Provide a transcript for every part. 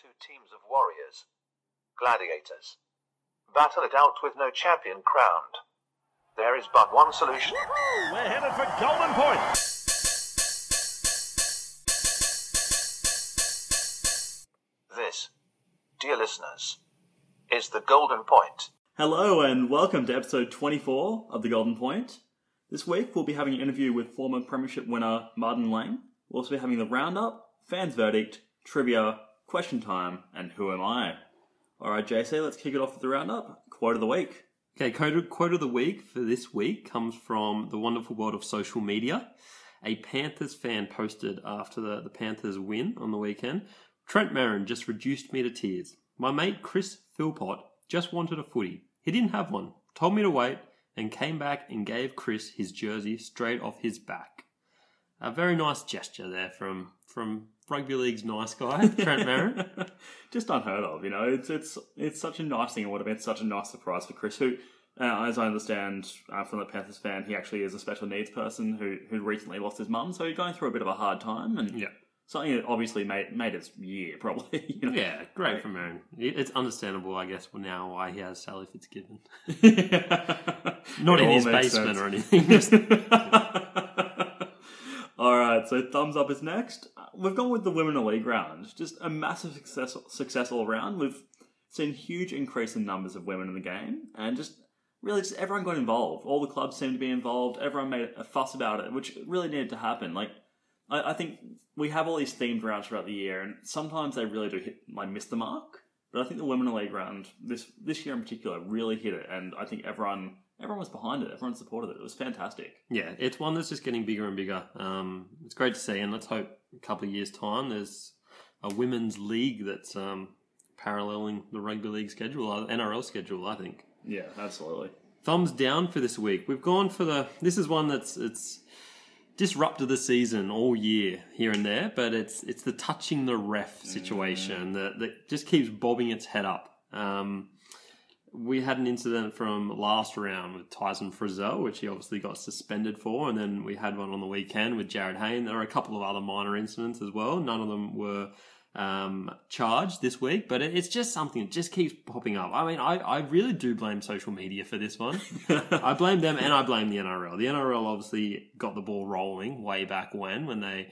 two teams of warriors, gladiators, battle it out with no champion crowned. There is but one solution. We're headed for Golden Point. This, dear listeners, is the Golden Point. Hello and welcome to episode 24 of The Golden Point. This week we'll be having an interview with former premiership winner Martin Lang. We'll also be having the roundup, fans verdict, trivia, question time, and who am I? Alright JC, let's kick it off with the roundup. Quote of the week. Okay, quote of the week for this week comes from the wonderful world of social media. A Panthers fan posted after the Panthers win on the weekend. Trent Merrin just reduced me to tears. My mate Chris Philpott just wanted a footy. He didn't have one, told me to wait, and came back and gave Chris his jersey straight off his back. A very nice gesture there from rugby league's nice guy, Trent Merrin. Just unheard of, you know. It's such a nice thing. It would have been such a nice surprise for Chris, who, as I understand from the Panthers fan, he actually is a special needs person who recently lost his mum, so he's going through a bit of a hard time, and yeah. Something that obviously made his year, probably. You know? Yeah, great for Merrin. It's understandable, I guess, now why he has Sally Fitzgibbon. Not in his basement or anything. Alright, so thumbs up is next. We've gone with the Women in the League round. Just a massive success all around. We've seen huge increase in numbers of women in the game, and just everyone got involved. All the clubs seemed to be involved. Everyone made a fuss about it, which really needed to happen. Like, I think we have all these themed rounds throughout the year, and sometimes they really do miss the mark. But I think the Women in the League round, this year in particular, really hit it, and I think everyone was behind it. Everyone supported it. It was fantastic. Yeah, it's one that's just getting bigger and bigger. It's great to see, and let's hope a couple of years' time there's a women's league that's paralleling the rugby league schedule, NRL schedule, I think. Yeah, absolutely. Thumbs down for this week. We've gone for this is one it's disrupted the season all year here and there, but it's the touching the ref situation that just keeps bobbing its head up. We had an incident from last round with Tyson Frizzell, which he obviously got suspended for, and then we had one on the weekend with Jared Hayne. There are a couple of other minor incidents as well. None of them were charged this week, but it's just something that just keeps popping up. I mean, I really do blame social media for this one. I blame them and I blame the NRL. The NRL obviously got the ball rolling way back when they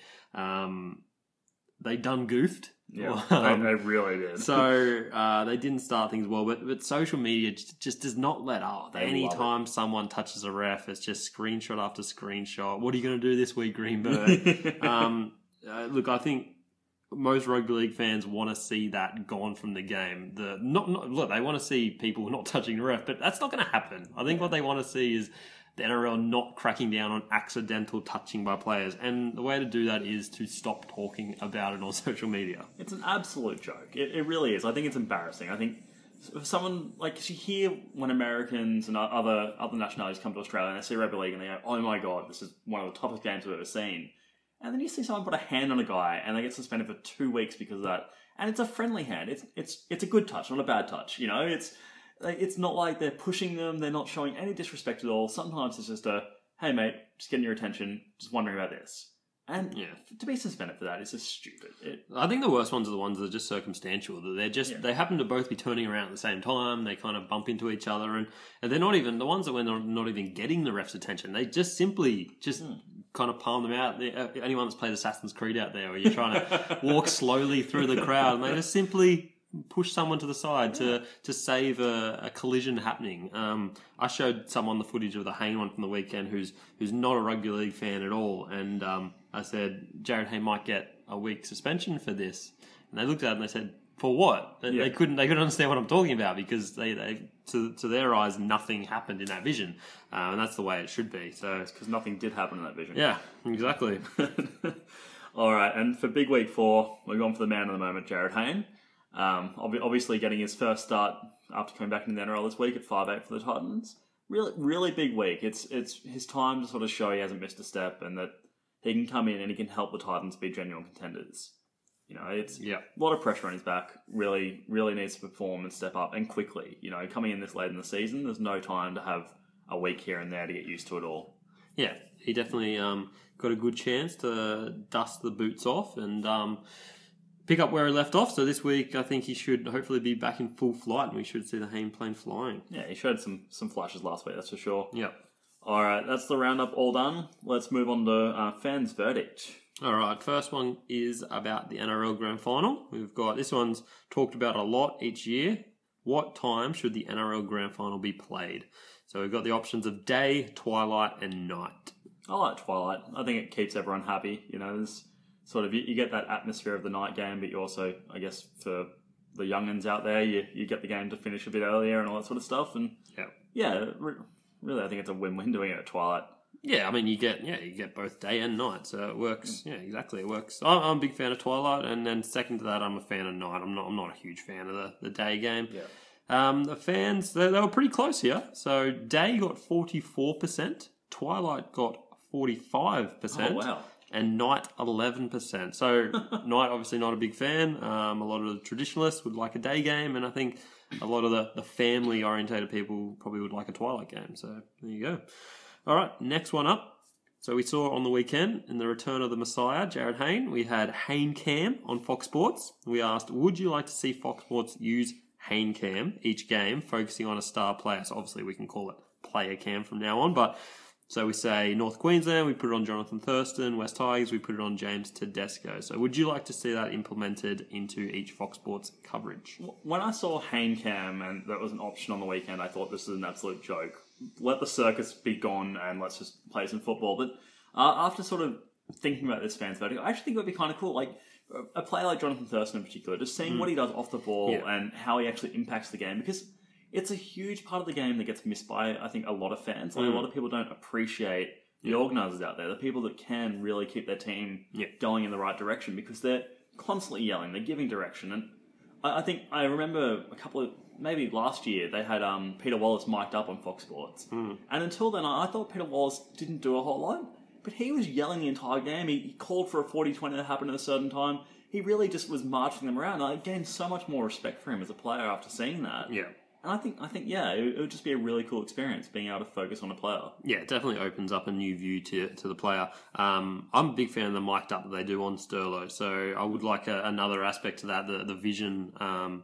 done goofed. Yeah, they really did. So they didn't start things well, but social media just does not let up. Anytime someone touches a ref, it's just screenshot after screenshot. What are you going to do this week, Greenberg? Look, I think most rugby league fans want to see that gone from the game. Look, they want to see people not touching the ref, but that's not going to happen. I think what they want to see is the NRL not cracking down on accidental touching by players. And the way to do that is to stop talking about it on social media. It's an absolute joke. It really is. I think it's embarrassing. I think if someone, like, you hear when Americans and other nationalities come to Australia and they see rugby league and they go, oh my God, this is one of the toughest games I've ever seen. And then you see someone put a hand on a guy and they get suspended for 2 weeks because of that. And it's a friendly hand. It's a good touch, not a bad touch. You know, it's not like they're pushing them. They're not showing any disrespect at all. Sometimes it's just hey mate, just getting your attention, just wondering about this. And to be suspended for that is just stupid. I think the worst ones are the ones that are just circumstantial. That they happen to both be turning around at the same time. They kind of bump into each other, and they're not even the ones that when they're not even getting the ref's attention. They just simply kind of palm them out. Anyone that's played Assassin's Creed out there, where you're trying to walk slowly through the crowd, and they just simply push someone to the side to save a collision happening. I showed someone the footage of the Hayne one from the weekend who's not a rugby league fan at all, and I said Jared Hayne might get a week suspension for this, and they looked at it and they said, for what? They couldn't understand what I'm talking about because they to their eyes nothing happened in that vision, and that's the way it should be. So it's because nothing did happen in that vision. Yeah, exactly. All right, and for big week 4, we're going for the man of the moment, Jared Hayne. Obviously getting his first start after coming back into the NRL this week at 5'8" for the Titans. Really, really big week. It's his time to sort of show he hasn't missed a step and that he can come in and he can help the Titans be genuine contenders. You know, it's a lot of pressure on his back. Really, really needs to perform and step up and quickly. You know, coming in this late in the season, there's no time to have a week here and there to get used to it all. Yeah, he definitely got a good chance to dust the boots off and pick up where he left off. So this week, I think he should hopefully be back in full flight, and we should see the Hayne plane flying. Yeah, he showed some flashes last week, that's for sure. Yep. All right, that's the roundup all done. Let's move on to fans' verdict. All right, first one is about the NRL Grand Final. We've got, this one's talked about a lot each year. What time should the NRL Grand Final be played? So we've got the options of day, twilight, and night. I like twilight. I think it keeps everyone happy. You know, there's sort of, you get that atmosphere of the night game, but you also, I guess, for the young'uns out there, you get the game to finish a bit earlier and all that sort of stuff. And really, I think it's a win-win doing it at twilight. Yeah, I mean, you get both day and night, so it works. Yeah, exactly, it works. I'm a big fan of twilight, and then second to that, I'm a fan of night. I'm not a huge fan of the day game. Yeah. The fans, they were pretty close here. So day got 44%, twilight got 45%. Oh, wow. And night 11%. So night, obviously not a big fan. A lot of the traditionalists would like a day game, and I think a lot of the family-orientated people probably would like a twilight game. So there you go. All right, next one up. So we saw on the weekend, in the return of the Messiah, Jared Hayne, we had Hayne Cam on Fox Sports. We asked, would you like to see Fox Sports use Hayne Cam each game, focusing on a star player? So obviously we can call it player cam from now on, but so we say North Queensland, we put it on Jonathan Thurston. West Tigers, we put it on James Tedesco. So would you like to see that implemented into each Fox Sports coverage? When I saw Hayne Cam and that was an option on the weekend, I thought this is an absolute joke. Let the circus be gone and let's just play some football. But after sort of thinking about this fans verdict, I actually think it would be kind of cool. Like a player like Jonathan Thurston in particular, just seeing what he does off the ball and how he actually impacts the game, because it's a huge part of the game that gets missed by, I think, a lot of fans. Like, a lot of people don't appreciate the organisers out there, the people that can really keep their team going in the right direction, because they're constantly yelling, they're giving direction. And I think I remember maybe last year, they had Peter Wallace mic'd up on Fox Sports. And until then, I thought Peter Wallace didn't do a whole lot, but he was yelling the entire game. He called for a 40-20 that happened at a certain time. He really just was marching them around. I gained so much more respect for him as a player after seeing that. Yeah. And I think, it would just be a really cool experience being able to focus on a player. Yeah, it definitely opens up a new view to the player. I'm a big fan of the mic'd up that they do on Sterlo, so I would like another aspect to that, the vision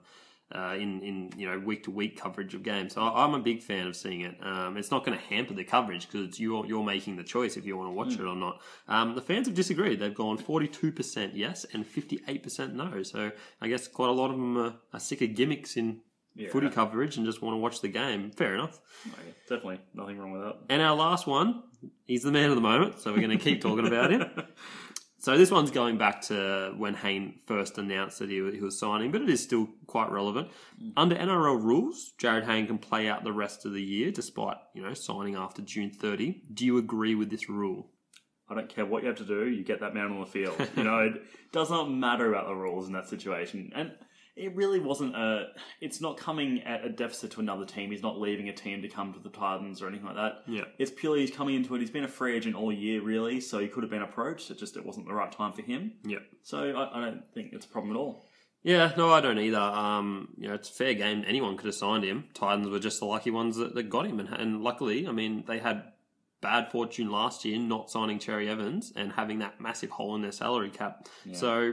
in week to week coverage of games. So I'm a big fan of seeing it. It's not going to hamper the coverage because it's you're making the choice if you want to watch it or not. The fans have disagreed. They've gone 42% yes and 58% no. So I guess quite a lot of them are sick of gimmicks in footy coverage and just want to watch the game. Fair enough. Okay, definitely. Nothing wrong with that. And our last one, he's the man of the moment, so we're going to keep talking about him. So this one's going back to when Hayne first announced that he was signing, but it is still quite relevant. Under NRL rules, Jared Hayne can play out the rest of the year despite, signing after June 30. Do you agree with this rule? I don't care what you have to do, you get that man on the field. It does not matter about the rules in that situation. And it really wasn't it's not coming at a deficit to another team. He's not leaving a team to come to the Titans or anything like that. Yeah. It's purely he's coming into it. He's been a free agent all year, really, so he could have been approached. It wasn't the right time for him. Yeah. So I don't think it's a problem at all. Yeah, no, I don't either. It's a fair game. Anyone could have signed him. Titans were just the lucky ones that got him. And luckily, they had bad fortune last year not signing Cherry Evans and having that massive hole in their salary cap. Yeah. So,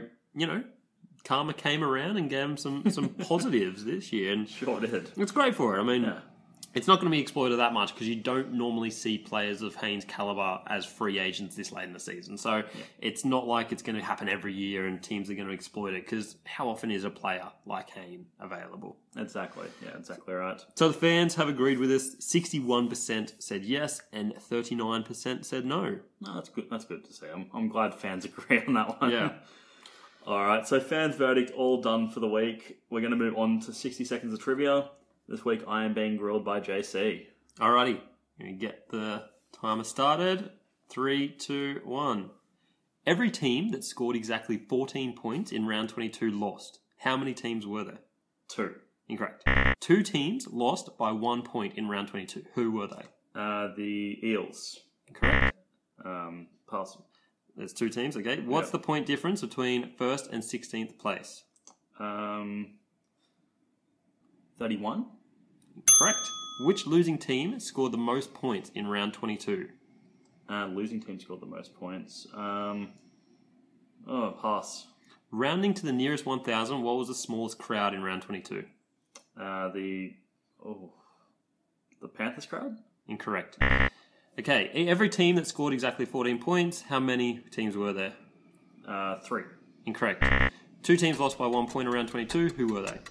karma came around and gave him some positives this year. And sure did. It's great for it. It's not going to be exploited that much because you don't normally see players of Hayne's caliber as free agents this late in the season. So it's not like it's going to happen every year and teams are going to exploit it, because how often is a player like Hayne available? Exactly. Yeah, exactly right. So the fans have agreed with us. 61% said yes and 39% said no. No, that's good. That's good to see. I'm glad fans agree on that one. Yeah. All right, so fans' verdict all done for the week. We're going to move on to 60 seconds of trivia. This week I am being grilled by JC. Alrighty, going to get the timer started. 3, 2, 1. Every team that scored exactly 14 points in round 22 lost. How many teams were there? 2. Incorrect. 2 teams lost by 1 point in round 22. Who were they? The Eels. Incorrect. Pass. There's 2 teams, okay. What's the point difference between 1st and 16th place? 31. Correct. Which losing team scored the most points in round 22? Losing team scored the most points. Pass. Rounding to the nearest 1,000, what was the smallest crowd in round 22? The Panthers crowd? Incorrect. Okay, every team that scored exactly 14 points, how many teams were there? 3. Incorrect. 2 teams lost by 1 point around 22. Who were they?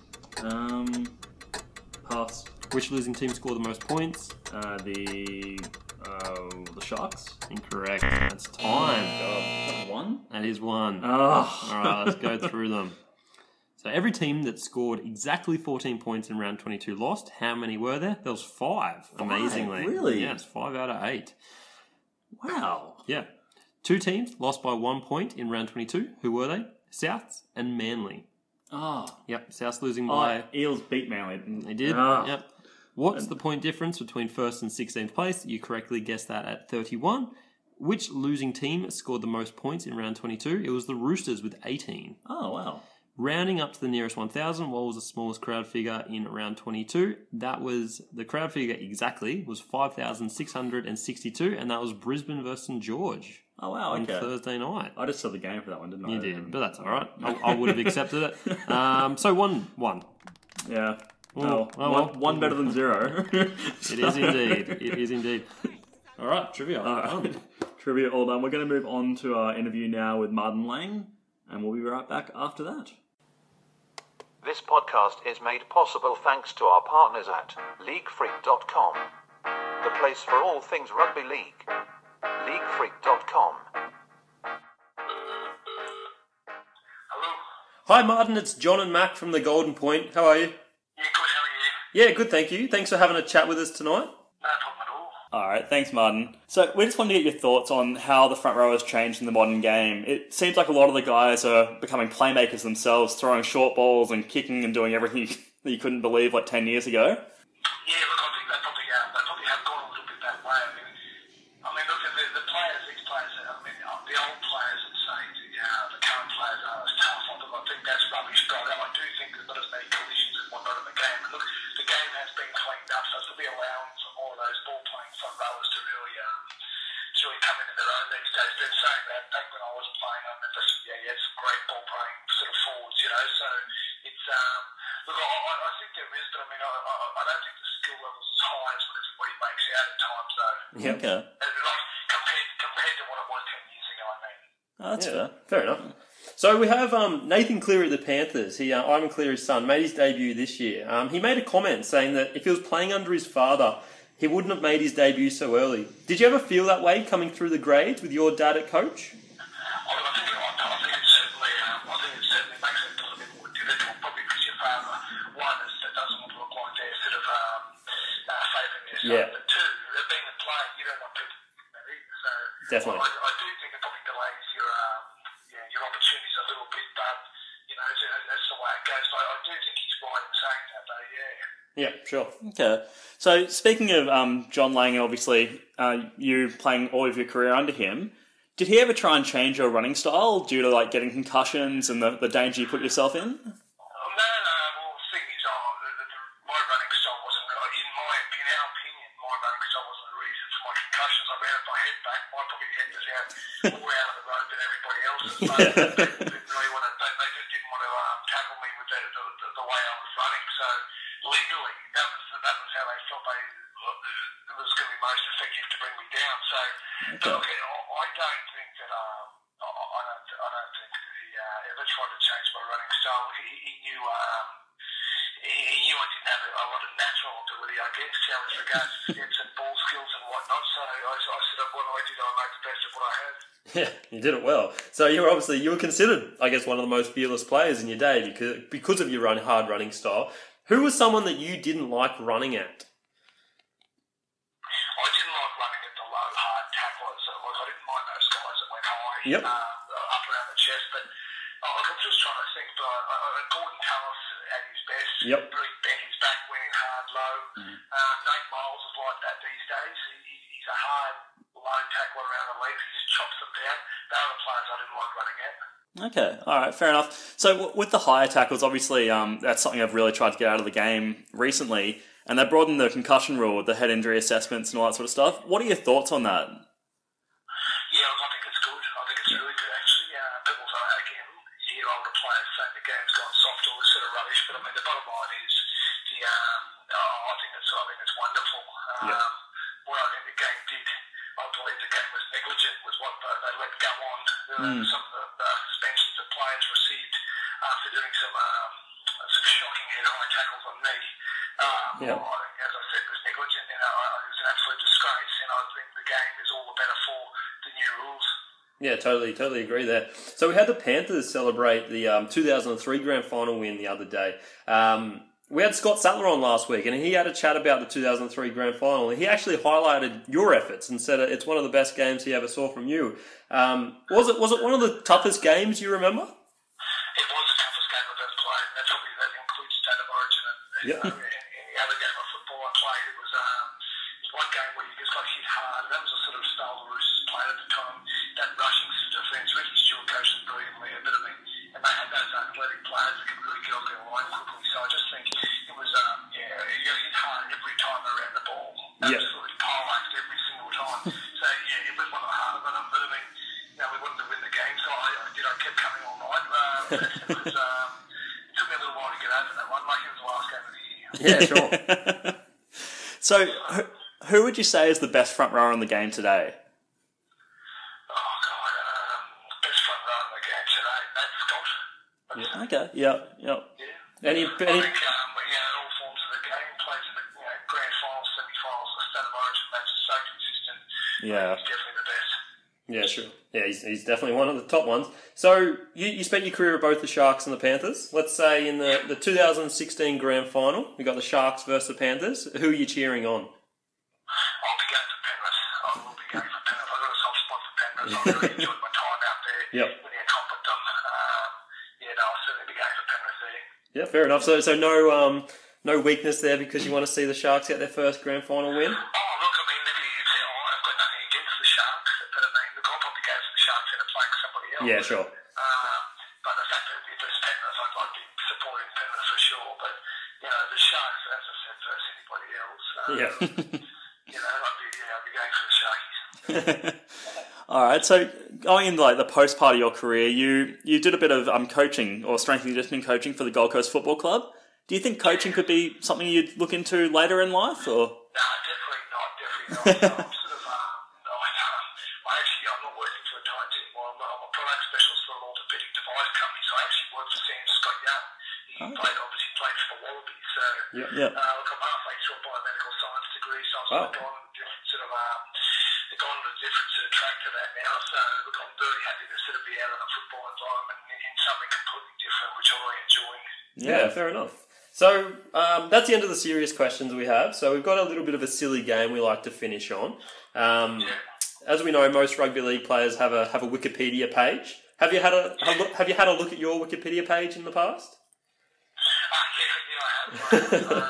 Pass. Which losing team scored the most points? The Sharks. Incorrect. That's time. God, is that 1? That is 1. Oh. All right, let's go through them. So every team that scored exactly 14 points in round 22 lost. How many were there? There was 5, amazingly. Really? Yes, 5 out of 8. Wow. Yeah. 2 teams lost by 1 point in round 22. Who were they? Souths and Manly. Oh. Yep, Souths losing by... Eels beat Manly. They did, Oh. yep. What's the point difference between 1st and 16th place? You correctly guessed that at 31. Which losing team scored the most points in round 22? It was the Roosters with 18. Oh, wow. Rounding up to the nearest 1,000, what was the smallest crowd figure in round 22? That was, the crowd figure exactly was 5,662, and that was Brisbane versus St George Oh, wow, on okay. Thursday night. I just saw the game for that one, didn't I? You did, but that's all right. I would have accepted it. So 1-1. Yeah. Oh, Oh, well. one better than 0. It is indeed. It is indeed. All right, trivia. Trivia all done. We're going to move on to our interview now with Martin Lang, and we'll be right back after that. This podcast is made possible thanks to our partners at LeagueFreak.com, the place for all things rugby league. LeagueFreak.com. Hi, Martin. It's John and Mac from the Golden Point. How are you? Yeah, good, how are you? Yeah, good, thank you. Thanks for having a chat with us tonight. No problem at all. All right, thanks, Martin. So we just wanted to get your thoughts on how the front row has changed in the modern game. It seems like a lot of the guys are becoming playmakers themselves, throwing short balls and kicking and doing everything that you couldn't believe like 10 years ago. Yeah, look, I think they probably have gone a little bit that way. I mean look, the players, these players, the old players that say the current players are as tough. I think that's rubbish, but I do think there's not as many collisions and whatnot in the game. And look, the game has been cleaned up, so it's probably allowing for more of those ball-playing front rowers to really come into their own these days. Been saying that back when I was playing, I remember you had some great ball-playing sort of forwards, so it's, look, I think there is, but I mean, I don't think the skill level is as high as what everybody makes out at times, though. Yeah. Okay. Like, compared to what it was 10 years ago, I mean. Oh, that's fair. Fair enough. So we have Nathan Cleary of the Panthers. Ivan Cleary's son, made his debut this year. He made a comment saying that if he was playing under his father, he wouldn't have made his debut so early. Did you ever feel that way coming through the grades with your dad at coach? I think it certainly makes it a little bit more difficult, probably because your father, one, doesn't want to look like they're sort of favouring their son, Yeah. but two, being a player, you don't want people to do that either. So Definitely. I do think it probably delays your opportunities a little bit, but that's the way it goes. But I do think he's right in saying that, though. Yeah. Yeah, sure. Okay. So speaking of John Lang, obviously you playing all of your career under him, did he ever try and change your running style due to like getting concussions and the danger you put yourself in? No. Well, the thing is, my running style wasn't, in our opinion, my running style wasn't the reason for my concussions. I ran with my head back. My probably head was more out of the road than everybody else's. But they just didn't want to tackle me with the way I was running. So legally, that was how they felt it was going to be most effective to bring me down. So, but look, I don't think that I don't think that he ever tried to change my running style. He knew I didn't have a lot of natural ability, I guess, with regards to hits and ball skills and whatnot. So I said, what I did, I made the best of what I had. Yeah, you did it well. So you were considered, I guess, one of the most fearless players in your day because of your hard running style. Who was someone that you didn't like running at? I didn't like running at the low, hard tacklers. I didn't mind those guys that went high up around the chest. But I'm just trying to think. Gordon Tallis at his best. Yep. Really bent his back, went in hard, low. Nate Miles is like that these days. He's a hard, low tackler around the legs. He just chops them down. They are the players I didn't like running at. Okay, all right, fair enough. So with the higher tackles, obviously that's something I've really tried to get out of the game recently, and they brought in the concussion rule with the head injury assessments and all that sort of stuff. What are your thoughts on that? Yeah, I think it's good. I think it's really good, actually. People say, again, you hear older bottom line is I think it's wonderful. What I think the game did, I believe the game was negligent with what they let go on. Some of the suspensions that players received after doing some shocking head-high tackles on me. I think, as I said, was negligent. It was an absolute disgrace, and I think the game is all the better for the new rules. Yeah, totally agree there. So we had the Panthers celebrate the 2003 grand final win the other day. We had Scott Sattler on last week, and he had a chat about the 2003 grand final. He actually highlighted your efforts and said it's one of the best games he ever saw from you. Was it one of the toughest games you remember? It was the toughest game I've ever played, and that includes State of Origin. And any other game of football I played, it was one game where you just got hit hard. That was the sort of style the Roosters played at the time. That rushing defence, Ricky Stewart coached them brilliantly, a bit of it, and they had those athletic players that could really get off their line quickly. So I just think it was, you got hit hard every time around the ball. Absolutely poleaxed every single time. So it was one of the harder ones. But I mean, we wanted to win the game, so I kept coming all night. It took me a little while to get over that one. Like it was the last game of the year. Yeah, sure. So, who would you say is the best front rower in the game today? Best front rower in the game today, Matt Scott. Okay, yeah. Any I think, all forms of the game, plays in the grand finals, semi-finals, the State of Origin matches, so consistent. Yeah. He's definitely the best. Yeah, sure. Yeah, he's definitely one of the top ones. So you spent your career at both the Sharks and the Panthers. Let's say in the 2016 grand final, we got the Sharks versus the Panthers. Who are you cheering on? I'll be going for Penrith. I will be going for Penrith. I've got a soft spot for Penrith. I really enjoyed my time out there when they accomplished them. I'll certainly be going for Penrith there. Yeah, fair enough. So no weakness there because you want to see the Sharks get their first grand final win? Oh, look, I mean, I've got nothing against the Sharks, but I mean, look, I'll probably go for the Sharks and playing somebody else. Yeah, sure. But the fact that if it's Penrith, I'd be supporting Penrith for sure. But, the Sharks, as I said, versus anybody else, I'd be going for the Sharkies. All right, so going into the post part of your career, you did a bit of coaching or strength and conditioning coaching for the Gold Coast Football Club. Do you think coaching could be something you'd look into later in life, or? No, definitely not. I'm I'm not working for a Titans anymore. I'm a product specialist for an orthopedic device company, so I actually work for Sam Scott Young. He played for the Wallabies, so look, I'm halfway through a biomedical science degree, so I've gone on a different track to that now. So look, I'm very happy to be out in a football environment in something completely different, which I really enjoy. Yeah, fair enough. So that's the end of the serious questions we have. So we've got a little bit of a silly game we like to finish on. As we know, most rugby league players have a Wikipedia page. Have you had a look at your Wikipedia page in the past? I have.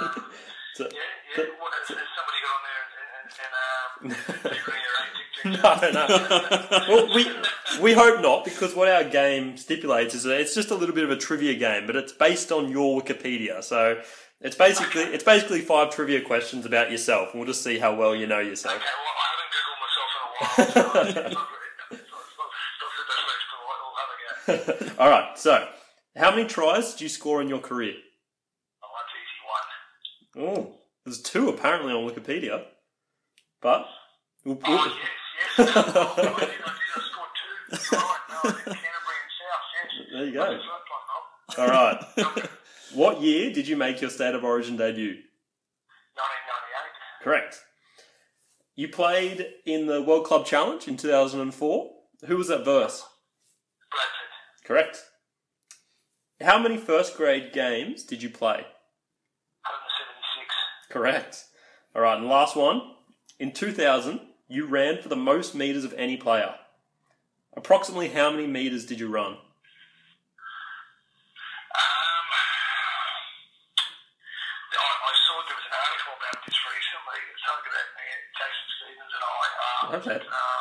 Has somebody got on there and figuring your age? No. Well, we hope not, because what our game stipulates is that it's just a little bit of a trivia game, but it's based on your Wikipedia. So it's basically 5 trivia questions about yourself, and we'll just see how well you know yourself. Okay, well, I haven't Googled myself in a while, so it's not the best way to put it. We'll have a go. All right, so how many tries did you score in your career? Oh, that's easy one. Oh, there's 2 apparently on Wikipedia, but yes. I did. I scored 2. Right, no, I did Canterbury and South, yes. There you go. All right. What year did you make your State of Origin debut? 1998. Correct. You played in the World Club Challenge in 2004. Who was that verse? Bradford. Correct. How many first grade games did you play? 176. Correct. All right, and last one. In 2000, you ran for the most metres of any player. Approximately how many metres did you run? I saw there was an article about this recently. It's something about me, Jason Stevens and I. Okay.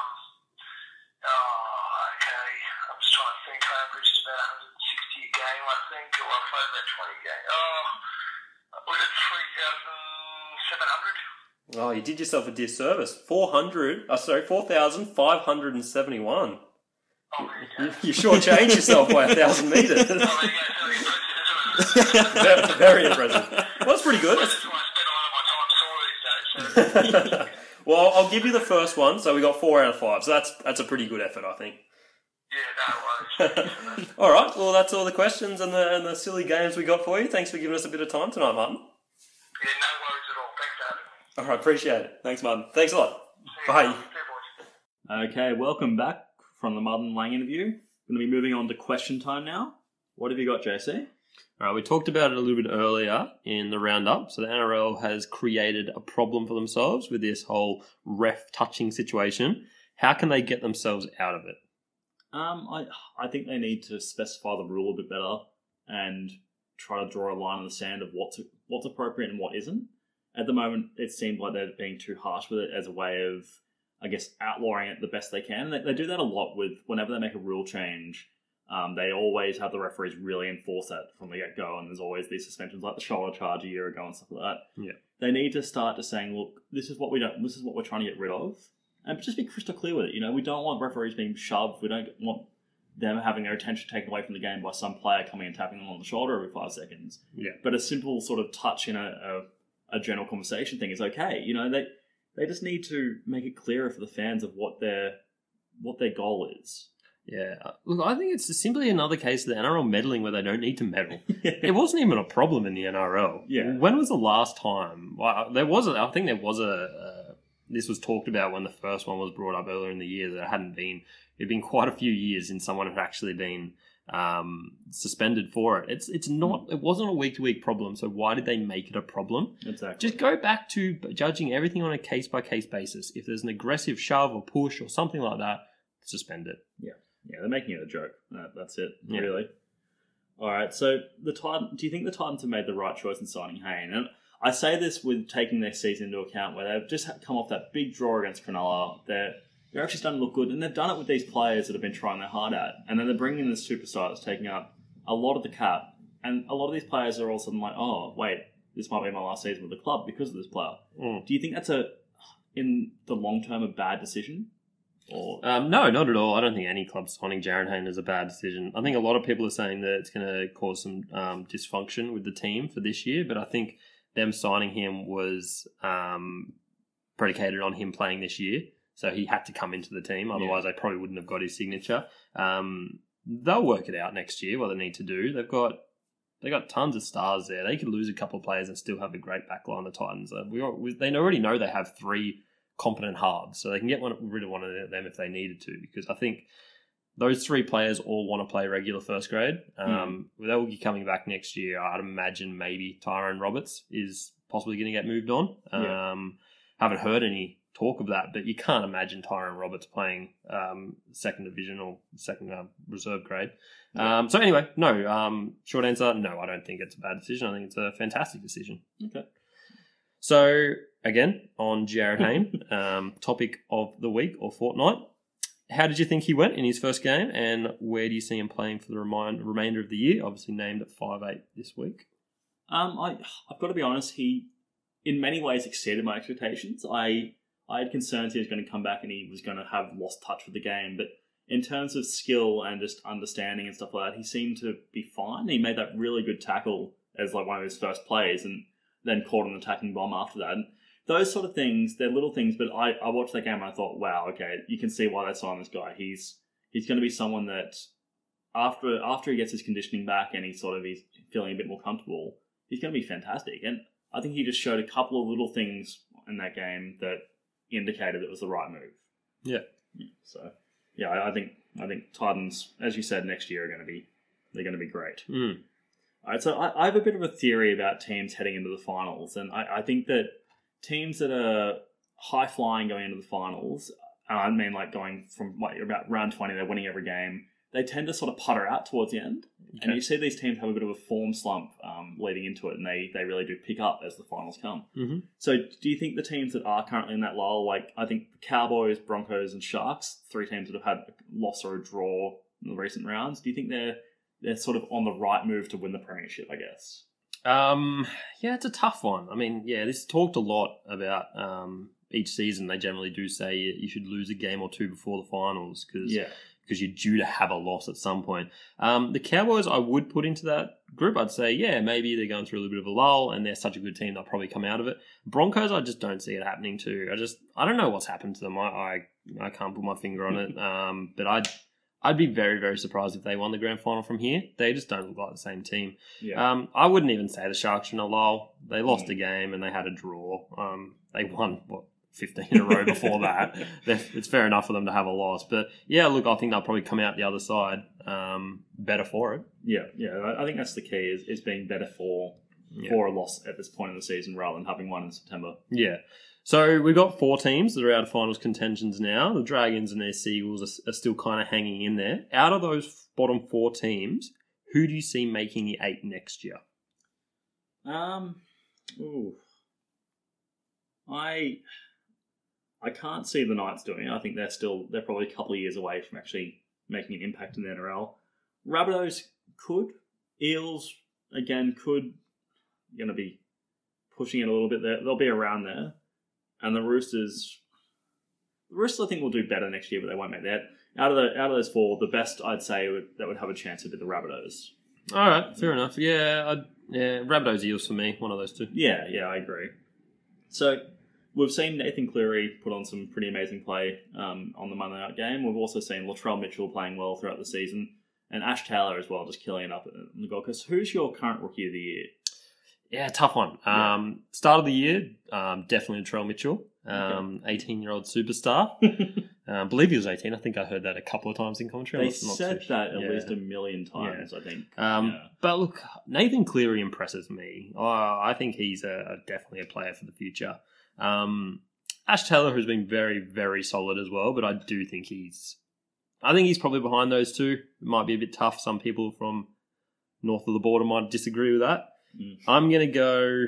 Okay. I'm just trying to think. I averaged about 160 a game, I think. Or I played about 20 games. Was it 3,700? Oh, you did yourself a disservice. 4,571. Oh, there you go. You shortchanged yourself by 1,000 metres. Oh, there you go. So impressive, isn't it? Very impressive. Well, that's pretty good. That's why I spend a lot of my time sore these days. So. Well, I'll give you the first one. So we got 4 out of 5. So that's a pretty good effort, I think. Yeah, no worries. All right. Well, that's all the questions and the silly games we got for you. Thanks for giving us a bit of time tonight, Martin. Yeah, no worries at all. Thanks for having me. All right. Appreciate it. Thanks, Martin. Thanks a lot. See you, Bye. See you, boys. Okay, welcome back from the Martin Lang interview. Going to be moving on to question time now. What have you got, JC? All right, we talked about it a little bit earlier in the roundup. So the NRL has created a problem for themselves with this whole ref touching situation. How can they get themselves out of it? I think they need to specify the rule a bit better and try to draw a line in the sand of what's appropriate and what isn't. At the moment, it seems like they're being too harsh with it as a way of, I guess, outlawing it the best they can. They do that a lot with whenever they make a rule change. They always have the referees really enforce that from the get-go, and there's always these suspensions like the shoulder charge a year ago and stuff like that. Yeah. They need to start to saying, look, this is what we're trying to get rid of, and just be crystal clear with it. You know, we don't want referees being shoved. We don't want them having their attention taken away from the game by some player coming and tapping them on the shoulder every 5 seconds. Yeah. But a simple sort of touch in a general conversation thing is okay. You know, they just need to make it clearer for the fans of what their goal is. Yeah. Look, I think it's simply another case of the NRL meddling where they don't need to meddle. It wasn't even a problem in the NRL. Yeah. When was the last time? Well, I think there was this was talked about when the first one was brought up earlier in the year, that it'd been quite a few years since someone had actually been suspended for it. It wasn't a week-to-week problem, so why did they make it a problem? Exactly. Just go back to judging everything on a case-by-case basis. If there's an aggressive shove or push or something like that, suspend it. Yeah, they're making it a joke. That's it, Yeah. really. All right, so do you think the Titans have made the right choice in signing Hayne? And I say this with taking their season into account, where they've just come off that big draw against Cronulla. They're actually starting to look good, and they've done it with these players that have been trying their hard at. And then they're bringing in this superstar that's taking up a lot of the cap. And a lot of these players are all of a sudden like, oh, wait, this might be my last season with the club because of this player. Mm. Do you think that's in the long term, a bad decision? Or No, not at all. I don't think any club signing Jarryd Hayne is a bad decision. I think a lot of people are saying that it's going to cause some dysfunction with the team for this year, but I think them signing him was predicated on him playing this year. So he had to come into the team. Otherwise, they probably wouldn't have got his signature. They'll work it out next year, what they need to do. They've got tons of stars there. They could lose a couple of players and still have a great backline, the Titans. They already know they have 3 competent halves, so they can get rid of one of them if they needed to, because I think those 3 players all want to play regular first grade. They'll be coming back next year. I'd imagine maybe Tyrone Roberts is possibly going to get moved on. Haven't heard any talk of that, but you can't imagine Tyrone Roberts playing second division or second reserve grade. So anyway, no. Short answer, no, I don't think it's a bad decision. I think it's a fantastic decision. okay. So, again, on Jarryd Hayne, topic of the week or fortnight. How did you think he went in his first game, and where do you see him playing for the remainder of the year? Obviously named at 5'8" this week. I've got to be honest, he, in many ways, exceeded my expectations. I had concerns he was going to come back and he was going to have lost touch with the game, but in terms of skill and just understanding and stuff like that, he seemed to be fine. He made that really good tackle as like one of his first plays, and then caught an attacking bomb after that. And those sort of things, they're little things, but I watched that game and I thought, wow, okay, you can see why they signed this guy. He's going to be someone that after he gets his conditioning back and he's feeling a bit more comfortable, he's going to be fantastic. And I think he just showed a couple of little things in that game that indicated it was the right move. Yeah. So, yeah, I think Titans, as you said, next year they're going to be great. Mm. All right, so I have a bit of a theory about teams heading into the finals, and I think that teams that are high-flying going into the finals, and I mean like going from about round 20, they're winning every game, they tend to sort of putter out towards the end. Okay. And you see these teams have a bit of a form slump leading into it, and they really do pick up as the finals come. Mm-hmm. So do you think the teams that are currently in that lull, like I think the Cowboys, Broncos, and Sharks, 3 teams that have had a loss or a draw in the recent rounds, do you think they're sort of on the right move to win the premiership, I guess? Yeah, it's a tough one. I mean, yeah, this talked a lot about each season. They generally do say you should lose a game or 2 before the finals because because you're due to have a loss at some point. The Cowboys, I would put into that group. I'd say, yeah, maybe they're going through a little bit of a lull, and they're such a good team they'll probably come out of it. Broncos, I just don't see it happening too. I don't know what's happened to them. I can't put my finger on it. But I'd be very, very surprised if they won the grand final from here. They just don't look like the same team. Yeah. I wouldn't even say the Sharks are in a lull. They lost a game and they had a draw. They won, 15 in a row before that. It's fair enough for them to have a loss. But yeah, look, I think they'll probably come out the other side better for it. Yeah. I think that's the key is being better for a loss at this point in the season rather than having one in September. Yeah. So we've got 4 teams that are out of finals contentions now. The Dragons and their Seagulls are still kind of hanging in there. Out of those bottom 4 teams, who do you see making the 8 next year? I can't see the Knights doing it. I think they're probably a couple of years away from actually making an impact in the NRL. Rabbitohs could. Eels, again, could. Going to be pushing it a little bit there. They'll be around there. And the Roosters, I think will do better next year, but they won't make that. Out of those 4, the best I'd say that would have a chance would be the Rabbitohs. All right, fair enough. Yeah, Rabbitohs, Eels for me, one of those 2. Yeah, I agree. So we've seen Nathan Cleary put on some pretty amazing play on the Monday night game. We've also seen Latrell Mitchell playing well throughout the season, and Ash Taylor as well, just killing it up in the Gold Coast. Who's your current Rookie of the Year? Yeah, tough one. Start of the year, definitely Latrell Mitchell, 18-year-old superstar. I believe he was 18. I think I heard that a couple of times in commentary. They said that at least a million times, I think. But look, Nathan Cleary impresses me. I think he's definitely a player for the future. Ash Taylor has been very, very solid as well, but I do think he's probably behind those 2. It might be a bit tough. Some people from north of the border might disagree with that. I'm gonna go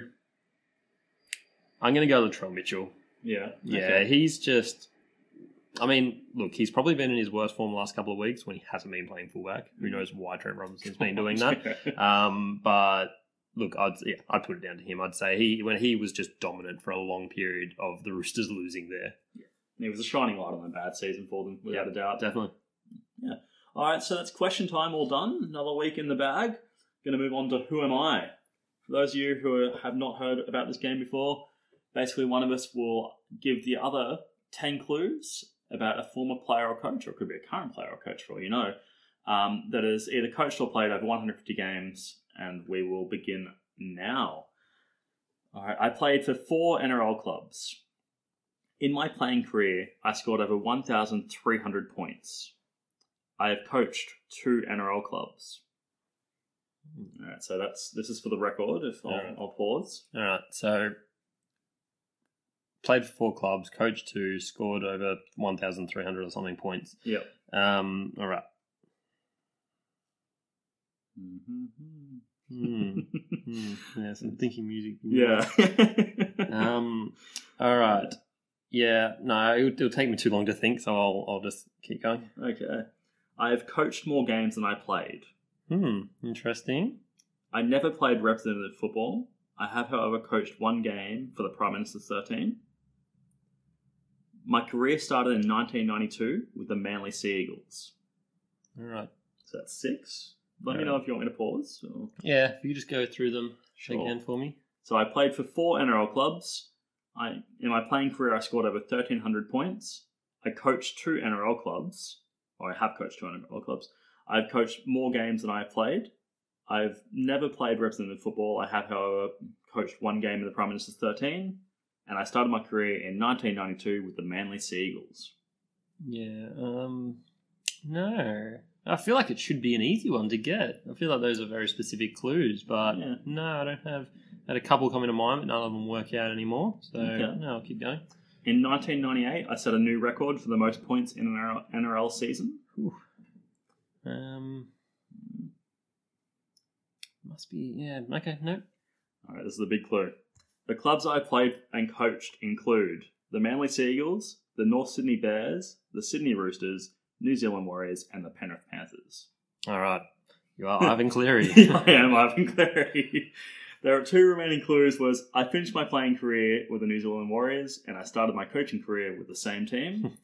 Latrell Mitchell. Yeah. Okay. He's just. I mean, look, he's probably been in his worst form the last couple of weeks when he hasn't been playing fullback. Who knows why Trent Robinson's been doing that? But look, I'd put it down to him. I'd say when he was just dominant for a long period of the Roosters losing there. Yeah. He was a shining light on a bad season for them, without a doubt. Definitely. Yeah. All right, so that's question time all done. Another week in the bag. Going to move on to Who Am I? For those of you who have not heard about this game before, basically one of us will give the other 10 clues about a former player or coach, or it could be a current player or coach for all you know, that is either coached or played over 150 games, and we will begin now. All right, I played for 4 NRL clubs. In my playing career, I scored over 1,300 points. I have coached 2 NRL clubs. All right, so this is for the record. I'll pause. All right, so played for 4 clubs, coached 2, scored over 1,300 or something points. Yep. All right. Yeah, some thinking music. Yeah. All right. Yeah. No, it'll take me too long to think, so I'll just keep going. Okay. I have coached more games than I played. Interesting. I never played representative football. I have, however, coached 1 game for the Prime Minister's 13. My career started in 1992 with the Manly Sea Eagles. All right. So that's 6. Let me know if you want me to pause. Or... Yeah, if you just go through them Sure. again for me. So I played for 4 NRL clubs. In my playing career, I scored over 1,300 points. I coached 2 NRL clubs. Or I have coached 2 NRL clubs. I've coached more games than I have played. I've never played representative football. I have, however, coached 1 game in the Prime Minister's 13. And I started my career in 1992 with the Manly Sea Eagles. Yeah, no. I feel like it should be an easy one to get. I feel like those are very specific clues, but no, I don't have. I had a couple coming to mind, but none of them work out anymore. So, no, I'll keep going. In 1998, I set a new record for the most points in an NRL season. Must be, yeah, okay, no. Alright, this is the big clue. The clubs I played and coached include the Manly Sea Eagles, the North Sydney Bears, the Sydney Roosters, New Zealand Warriors, and the Penrith Panthers. All right. You are Ivan Cleary. I am Ivan Cleary. There are 2 remaining clues was I finished my playing career with the New Zealand Warriors and I started my coaching career with the same team.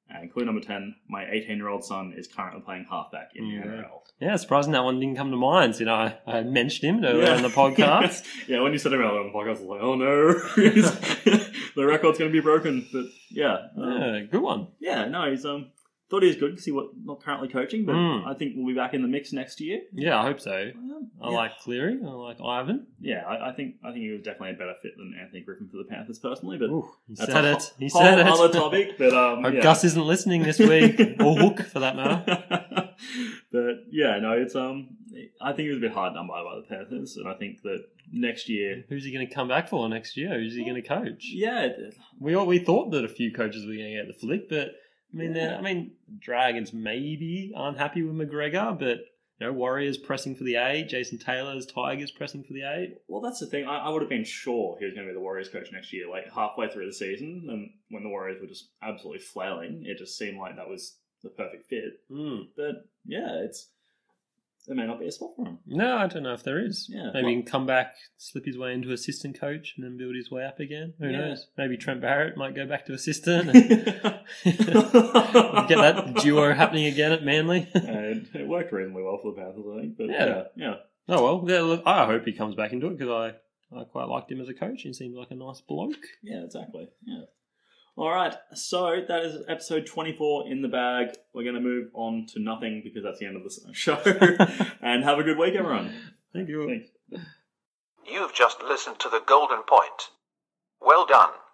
And clue number 10, my 18-year-old son is currently playing halfback in the NRL. Yeah, surprising that one didn't come to mind. You know, I mentioned him earlier in the podcast. Yeah, when you said him earlier on the podcast, I was like, oh no, the record's going to be broken. But yeah. Good one. Yeah, no, he's thought he was good because he was not currently coaching, but I think we'll be back in the mix next year. Yeah, I hope so. I like Cleary. I like Ivan. Yeah, I think he was definitely a better fit than Anthony Griffin for the Panthers personally. But He that's said a it. He said it. Other topic. But Hope Gus isn't listening this week, or Hook for that matter. But yeah, no, it's I think it was a bit hard done by the Panthers, and I think that next year, who's he going to come back for next year? Who's he going to coach? Yeah, we thought that a few coaches were going to get the flick, but I mean, Dragons maybe aren't happy with McGregor, but Warriors pressing for the A, Jason Taylor's Tigers pressing for the A. Well, that's the thing. I would have been sure he was going to be the Warriors coach next year, like halfway through the season, and when the Warriors were just absolutely flailing, it just seemed like that was the perfect fit. But yeah, there may not be a spot for him. No, I don't know if there is. Yeah, maybe he can come back, slip his way into assistant coach, and then build his way up again. Who knows? Maybe Trent Barrett might go back to assistant and get that duo happening again at Manly. And it worked reasonably well for the Panthers, I think. But yeah. Oh well, yeah, look, I hope he comes back into it because I quite liked him as a coach. He seems like a nice bloke. Yeah, exactly. Yeah. All right, so that is episode 24 in the bag. We're going to move on to nothing because that's the end of the show. And have a good week, everyone. Thank you. Thanks. You've just listened to The Golden Point. Well done.